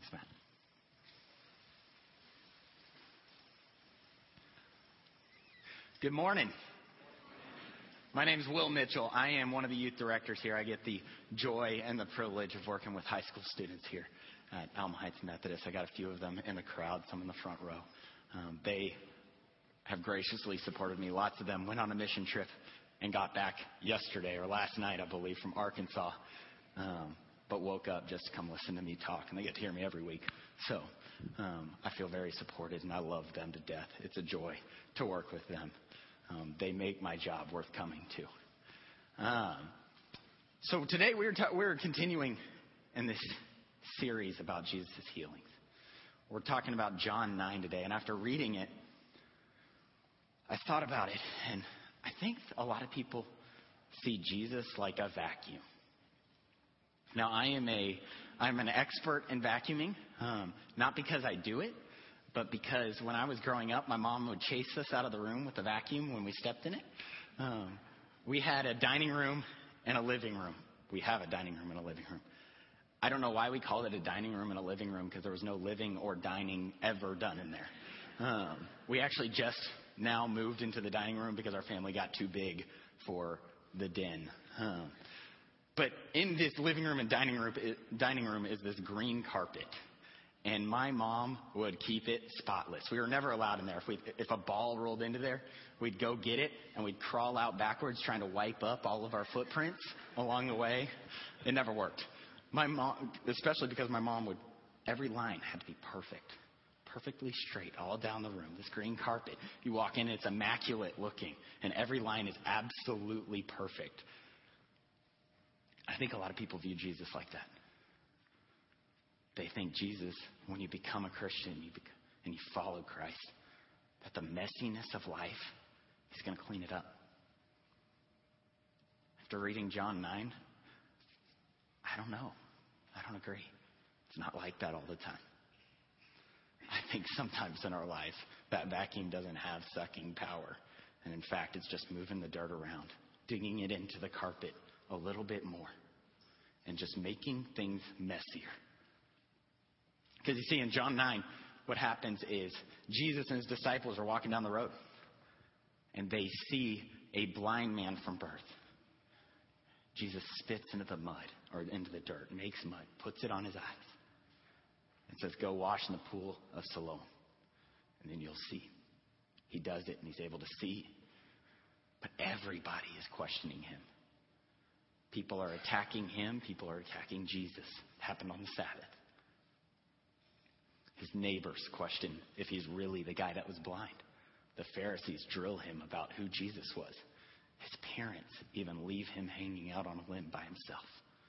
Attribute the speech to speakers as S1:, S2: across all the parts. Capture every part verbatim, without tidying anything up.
S1: Thanks, Matt. Good morning. My name is Will Mitchell. I am one of the youth directors here. I get the joy and the privilege of working with high school students here at Alma Heights Methodist. I got a few of them in the crowd, some in the front row. Um, they have graciously supported me. Lots of them went on a mission trip and got back yesterday or last night, I believe, from Arkansas, um, but woke up just to come listen to me talk. And they get to hear me every week. So um, I feel very supported, and I love them to death. It's a joy to work with them. Um, they make my job worth coming to. Um, so today we're ta- we're continuing in this series about Jesus' healings. We're talking about John nine today, and after reading it, I thought about it, and I think a lot of people see Jesus like a vacuum. Now, I am a I'm an expert in vacuuming, um, not because I do it, but because when I was growing up, my mom would chase us out of the room with a vacuum when we stepped in it. Um, we had a dining room and a living room. We have a dining room and a living room. I don't know why we called it a dining room and a living room, because there was no living or dining ever done in there. Um, we actually just now moved into the dining room because our family got too big for the den. Um, but in this living room and dining room, dining room is this green carpet. And my mom would keep it spotless. We were never allowed in there. If we, if a ball rolled into there, we'd go get it, and we'd crawl out backwards trying to wipe up all of our footprints along the way. It never worked. My mom, especially because my mom would, every line had to be perfect, perfectly straight all down the room. This green carpet, you walk in, it's immaculate looking, and every line is absolutely perfect. I think a lot of people view Jesus like that. They think Jesus, when you become a Christian you bec- and you follow Christ, that the messiness of life, he's going to clean it up. After reading John nine, I don't know. I don't agree. It's not like that all the time. I think sometimes in our lives, that vacuum doesn't have sucking power. And in fact, it's just moving the dirt around, digging it into the carpet a little bit more, and just making things messier. Because you see, in John nine, what happens is Jesus and his disciples are walking down the road, and they see a blind man from birth. Jesus spits into the mud, or into the dirt, makes mud, puts it on his eyes, and says, go wash in the pool of Siloam, and then you'll see. He does it, and he's able to see. But everybody is questioning him. People are attacking him. People are attacking Jesus. It happened on the Sabbath. His neighbors question if he's really the guy that was blind. The Pharisees drill him about who Jesus was. His parents even leave him hanging out on a limb by himself.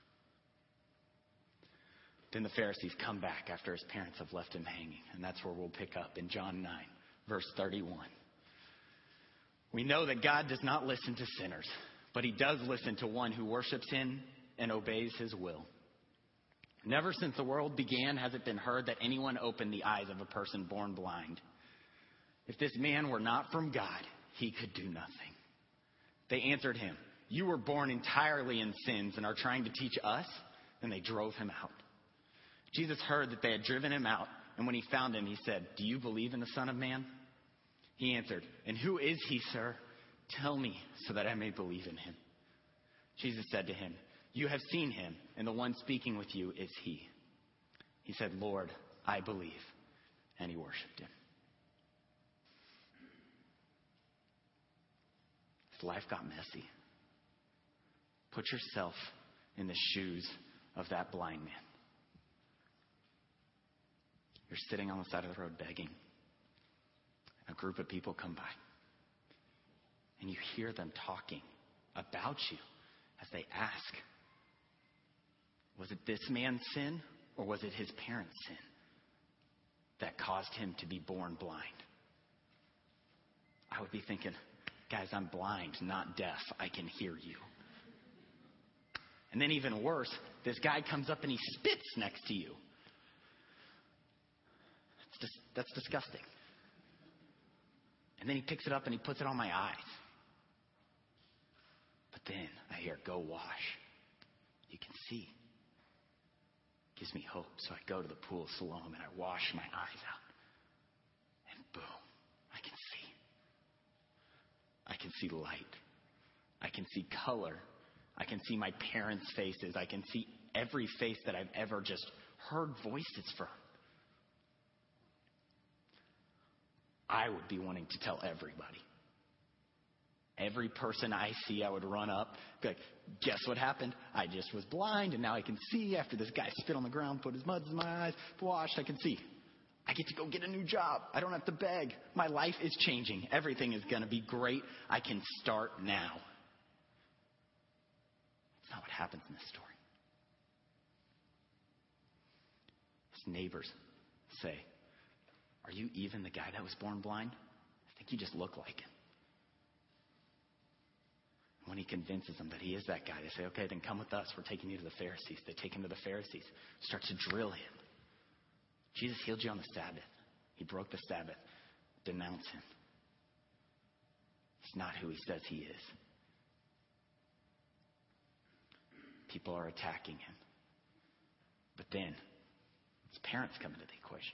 S1: Then the Pharisees come back after his parents have left him hanging. And that's where we'll pick up in John nine, verse thirty-one. We know that God does not listen to sinners, but he does listen to one who worships him and obeys his will. Never since the world began has it been heard that anyone opened the eyes of a person born blind. If this man were not from God, he could do nothing. They answered him, you were born entirely in sins and are trying to teach us? And they drove him out. Jesus heard that they had driven him out, and when he found him, he said, do you believe in the Son of Man? He answered, and who is he, sir? Tell me so that I may believe in him. Jesus said to him, you have seen him, and the one speaking with you is he. He said, Lord, I believe. And he worshipped him. His life got messy. Put yourself in the shoes of that blind man. You're sitting on the side of the road begging. A group of people come by. And you hear them talking about you as they ask, was it this man's sin or was it his parents' sin that caused him to be born blind? I would be thinking, guys, I'm blind, not deaf. I can hear you. And then even worse, this guy comes up and he spits next to you. That's, dis- that's disgusting. And then he picks it up and he puts it on my eyes. But then I hear, go wash. You can see. gives me hope. So I go to the pool of Siloam and I wash my eyes out. And boom, I can see. I can see light. I can see color. I can see my parents' faces. I can see every face that I've ever just heard voices from. I would be wanting to tell everybody. Every person I see, I would run up, be like, guess what happened? I just was blind, and now I can see. After this guy spit on the ground, put his mud in my eyes, washed, I can see. I get to go get a new job. I don't have to beg. My life is changing. Everything is going to be great. I can start now. That's not what happens in this story. His neighbors say, are you even the guy that was born blind? I think you just look like him. When he convinces them that he is that guy, they say, okay, then come with us. We're taking you to the Pharisees. They take him to the Pharisees, start to drill him. Jesus healed you on the Sabbath. He broke the Sabbath. Denounce him. He's not who he says he is. People are attacking him. But then his parents come into the equation.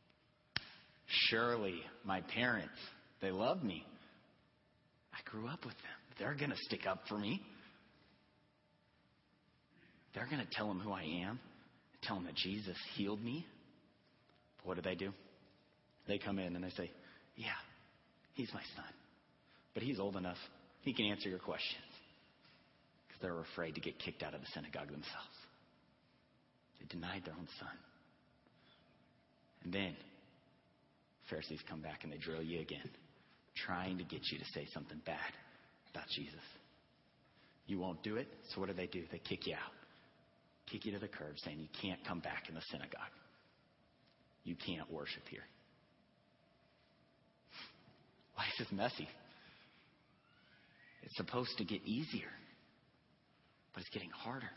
S1: Surely my parents, they love me. I grew up with them. They're going to stick up for me. They're going to tell him who I am. Tell him that Jesus healed me. But what do they do? They come in and they say, yeah, he's my son. But he's old enough. He can answer your questions. Because they're afraid to get kicked out of the synagogue themselves. They denied their own son. And then Pharisees come back and they drill you again, trying to get you to say something bad about Jesus. You won't do it, so what do they do? They kick you out. Kick you to the curb, saying you can't come back in the synagogue. You can't worship here. Life is messy. It's supposed to get easier, but it's getting harder.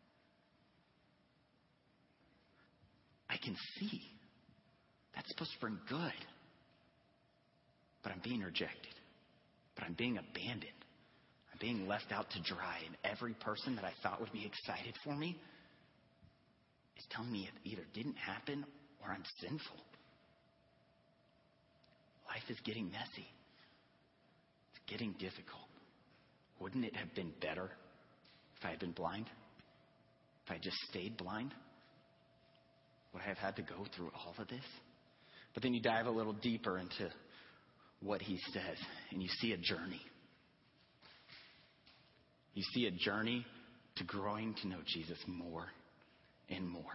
S1: I can see that's supposed to bring good, but I'm being rejected. But I'm being abandoned. I'm being left out to dry. And every person that I thought would be excited for me is telling me it either didn't happen or I'm sinful. Life is getting messy. It's getting difficult. Wouldn't it have been better if I had been blind? If I had just stayed blind? Would I have had to go through all of this? But then you dive a little deeper into what he says, and you see a journey. You see a journey to growing to know Jesus more and more.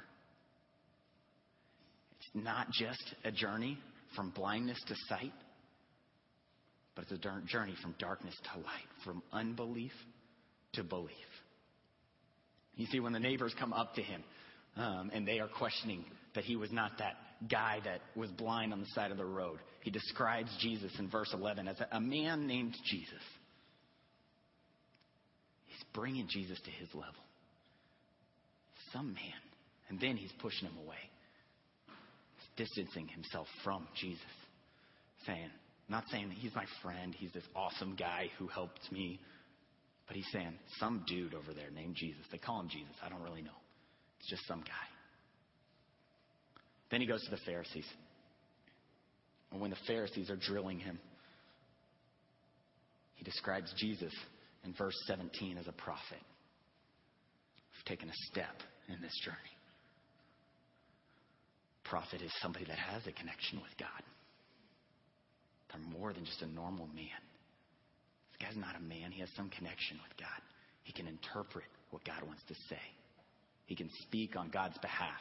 S1: It's not just a journey from blindness to sight, but it's a journey from darkness to light, from unbelief to belief. You see, when the neighbors come up to him, um, and they are questioning that he was not that guy that was blind on the side of the road. He describes Jesus in verse eleven as a man named Jesus. He's bringing Jesus to his level. Some man. And then he's pushing him away. He's distancing himself from Jesus. Saying, not saying that he's my friend, he's this awesome guy who helped me. But he's saying, some dude over there named Jesus. They call him Jesus. I don't really know. It's just some guy. Then he goes to the Pharisees. And when the Pharisees are drilling him, he describes Jesus in verse seventeen as a prophet. We've taken a step in this journey. Prophet is somebody that has a connection with God. They're more than just a normal man. This guy's not a man. He has some connection with God. He can interpret what God wants to say. He can speak on God's behalf.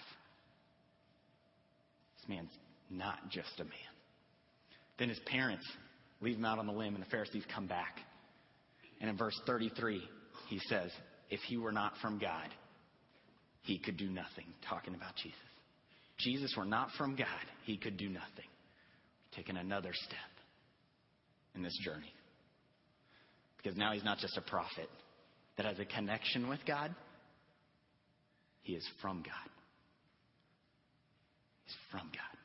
S1: This man's not just a man. Then his parents leave him out on the limb, and the Pharisees come back. And in verse thirty-three, he says, if he were not from God, he could do nothing. Talking about Jesus. Jesus were not from God, he could do nothing. Taking another step in this journey. Because now he's not just a prophet that has a connection with God. He is from God. He's from God.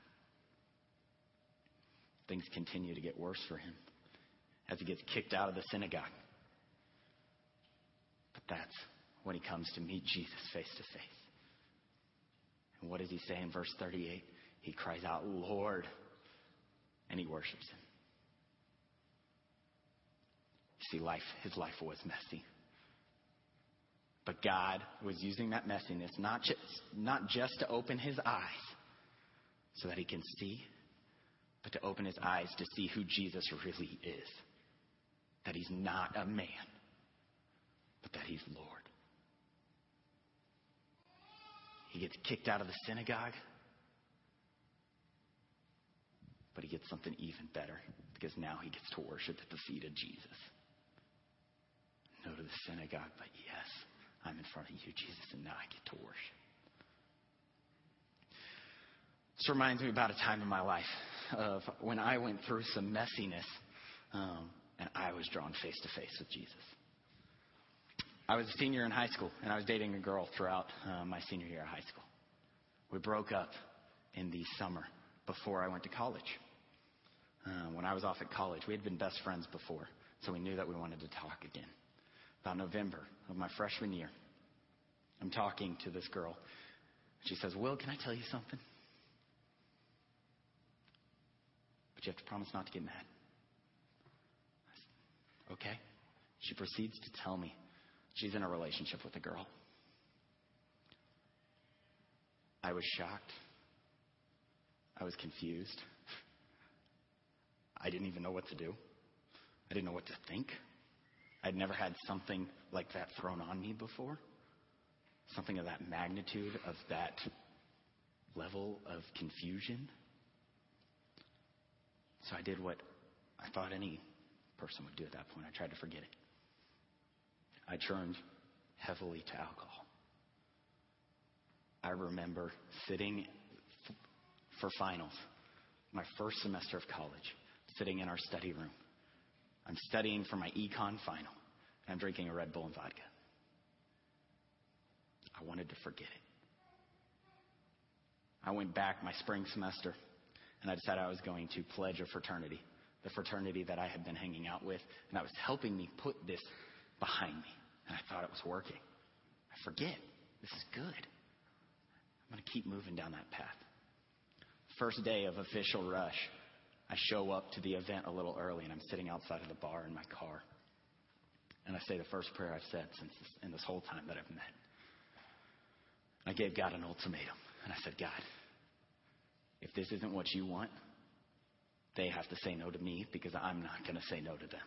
S1: Things continue to get worse for him as he gets kicked out of the synagogue. But that's when he comes to meet Jesus face to face. And what does he say in verse thirty-eight? He cries out, Lord, and he worships him. You see, life, his life was messy. But God was using that messiness not just, not just to open his eyes so that he can see, but to open his eyes to see who Jesus really is. That he's not a man, but that he's Lord. He gets kicked out of the synagogue, but he gets something even better, because now he gets to worship at the feet of Jesus. No to the synagogue, but yes, I'm in front of you, Jesus, and now I get to worship. This reminds me about a time in my life of when I went through some messiness, um, and I was drawn face to face with Jesus. I was a senior in high school, and I was dating a girl throughout uh, my senior year of high school. We broke up in the summer before I went to college. Uh, when I was off at college, we had been best friends before, so we knew that we wanted to talk again. About November of my freshman year, I'm talking to this girl. She says, Will, can I tell you something? But you have to promise not to get mad. I said, okay. She proceeds to tell me she's in a relationship with a girl. I was shocked. I was confused. I didn't even know what to do. I didn't know what to think. I'd never had something like that thrown on me before. Something of that magnitude, of that level of confusion. So I did what I thought any person would do at that point. I tried to forget it. I turned heavily to alcohol. I remember sitting f- for finals, my first semester of college, sitting in our study room. I'm studying for my econ final, and I'm drinking a Red Bull and vodka. I wanted to forget it. I went back my spring semester, and I decided I was going to pledge a fraternity, the fraternity that I had been hanging out with, and that was helping me put this behind me. And I thought it was working. I forget. This is good. I'm going to keep moving down that path. First day of official rush, I show up to the event a little early, and I'm sitting outside of the bar in my car. And I say the first prayer I've said since this, in this whole time that I've met. I gave God an ultimatum. And I said, God, if this isn't what you want, they have to say no to me, because I'm not going to say no to them.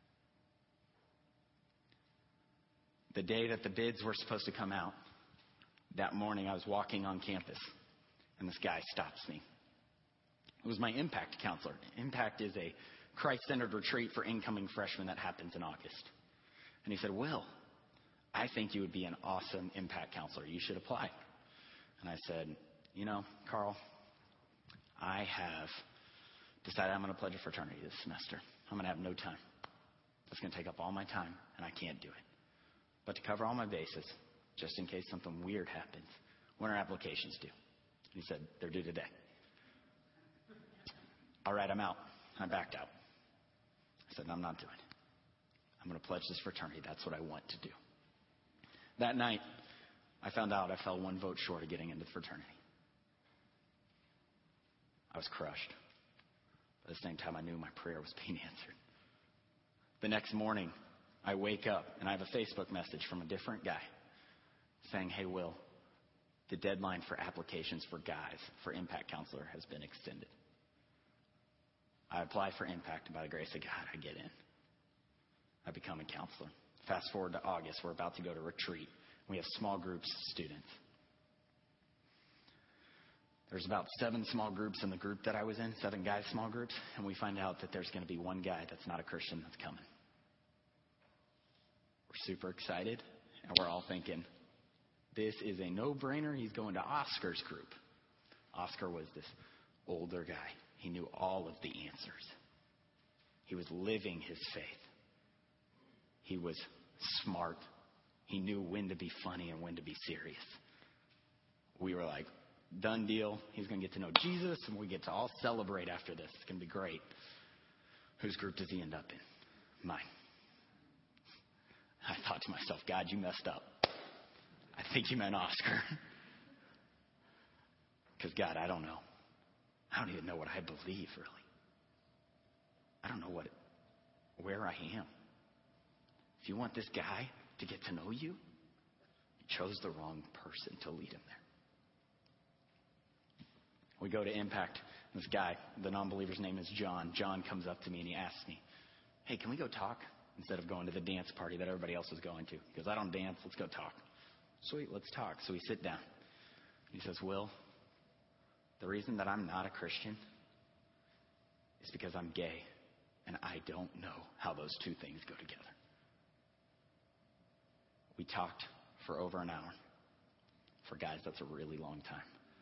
S1: The day that the bids were supposed to come out, that morning I was walking on campus, and this guy stops me. It was my Impact counselor. Impact is a Christ-centered retreat for incoming freshmen that happens in August. And he said, Will, I think you would be an awesome Impact counselor. You should apply. And I said, you know, Carl, I have decided I'm going to pledge a fraternity this semester. I'm going to have no time. It's going to take up all my time, and I can't do it. But to cover all my bases, just in case something weird happens, when are applications due? He said, they're due today. All right, I'm out. I backed out. I said, no, I'm not doing it. I'm going to pledge this fraternity. That's what I want to do. That night, I found out I fell one vote short of getting into the fraternity. I was crushed. But at the same time, I knew my prayer was being answered. The next morning, I wake up, and I have a Facebook message from a different guy saying, hey, Will, the deadline for applications for guys for Impact Counselor has been extended. I apply for Impact, and by the grace of God, I get in. I become a counselor. Fast forward to August. We're about to go to retreat. We have small groups of students. There's about seven small groups in the group that I was in, seven guys small groups, and we find out that there's going to be one guy that's not a Christian that's coming. We're super excited, and we're all thinking, this is a no-brainer. He's going to Oscar's group. Oscar was this older guy. He knew all of the answers. He was living his faith. He was smart. He knew when to be funny and when to be serious. We were like, done deal. He's going to get to know Jesus, and we get to all celebrate after this. It's going to be great. Whose group does he end up in? Mine. I thought to myself, God, you messed up. I think you meant Oscar. Because, God, I don't know. I don't even know what I believe, really. I don't know what, where I am. If you want this guy to get to know you, you chose the wrong person to lead him there. We go to Impact. This guy, the non-believer's name is John. John comes up to me and he asks me, hey, can we go talk? Instead of going to the dance party that everybody else is going to. He goes, I don't dance. Let's go talk. Sweet, let's talk. So we sit down. He says, Will, the reason that I'm not a Christian is because I'm gay, and I don't know how those two things go together. We talked for over an hour. For guys, that's a really long time.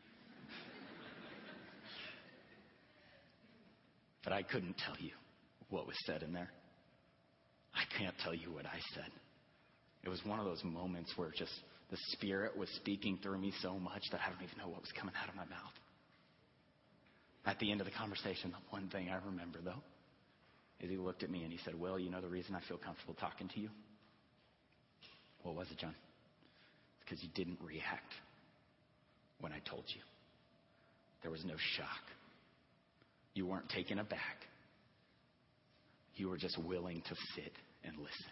S1: But I couldn't tell you what was said in there. I can't tell you what I said. It was one of those moments where just the Spirit was speaking through me so much that I don't even know what was coming out of my mouth. At the end of the conversation, the one thing I remember, though, is he looked at me and he said, Will, you know the reason I feel comfortable talking to you? What was it, John? It's because you didn't react when I told you. There was no shock. You weren't taken aback. You were just willing to sit and listen.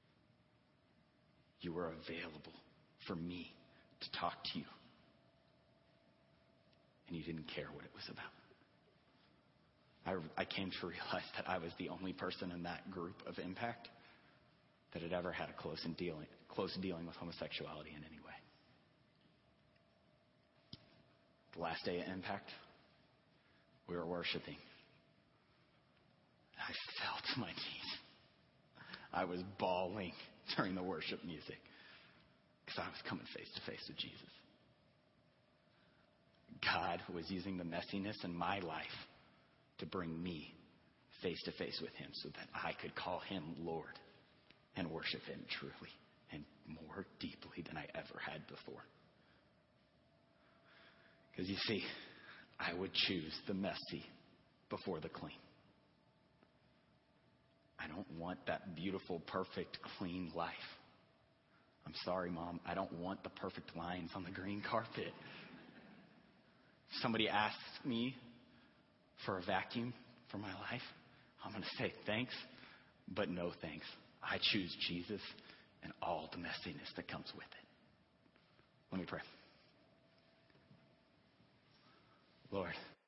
S1: You were available for me to talk to you. And you didn't care what it was about. I, I came to realize that I was the only person in that group of Impact that had ever had a close, in dealing, close dealing with homosexuality in any way. The last day at Impact, we were worshiping. I felt my knees. I was bawling during the worship music because I was coming face to face with Jesus. God was using the messiness in my life to bring me face to face with him so that I could call him Lord and worship him truly and more deeply than I ever had before. Because you see, I would choose the messy before the clean. I don't want that beautiful, perfect, clean life. I'm sorry, Mom. I don't want the perfect lines on the green carpet. If somebody asks me for a vacuum for my life, I'm going to say thanks, but no thanks. I choose Jesus and all the messiness that comes with it. Let me pray. Lord,